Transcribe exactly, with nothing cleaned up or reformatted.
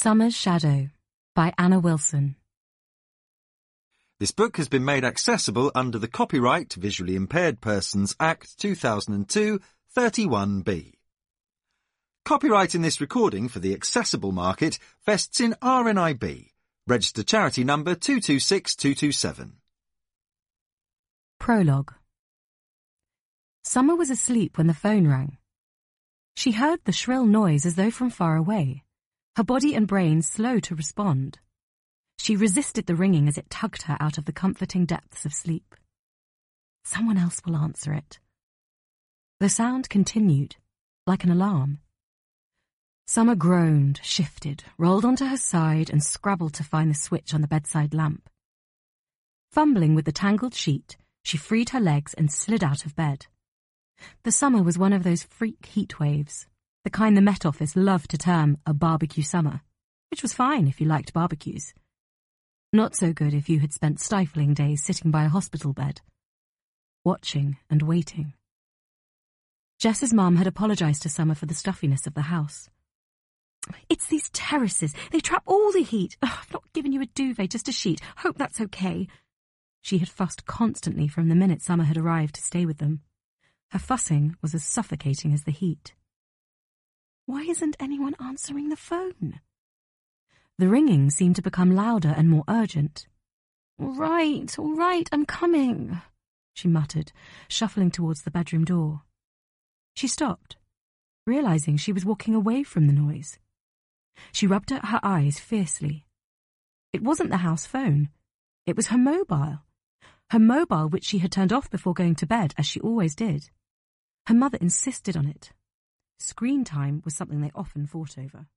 Summer's Shadow by Anna Wilson. This book has been made accessible under the Copyright Visually Impaired Persons Act two thousand two, thirty-one B. Copyright in this recording for the accessible market vests in R N I B, registered charity number two two six two two seven. Prologue. Summer was asleep when the phone rang. She heard the shrill noise as though from far away, her body and brain slow to respond. She resisted the ringing as it tugged her out of the comforting depths of sleep. Someone else will answer it. The sound continued, like an alarm. Summer groaned, shifted, rolled onto her side and scrabbled to find the switch on the bedside lamp. Fumbling with the tangled sheet, she freed her legs and slid out of bed. The summer was one of those freak heat waves, the kind the Met Office loved to term a barbecue summer, which was fine if you liked barbecues. Not so good if you had spent stifling days sitting by a hospital bed, watching and waiting. Jess's mum had apologised to Summer for the stuffiness of the house. "It's these terraces. They trap all the heat. Oh, I've not given you a duvet, just a sheet. Hope that's okay." She had fussed constantly from the minute Summer had arrived to stay with them. Her fussing was as suffocating as the heat. Why isn't anyone answering the phone? The ringing seemed to become louder and more urgent. "All right, all right, I'm coming," she muttered, shuffling towards the bedroom door. She stopped, realising she was walking away from the noise. She rubbed at her eyes fiercely. It wasn't the house phone. It was her mobile. Her mobile, which she had turned off before going to bed, as she always did. Her mother insisted on it. Screen time was something they often fought over.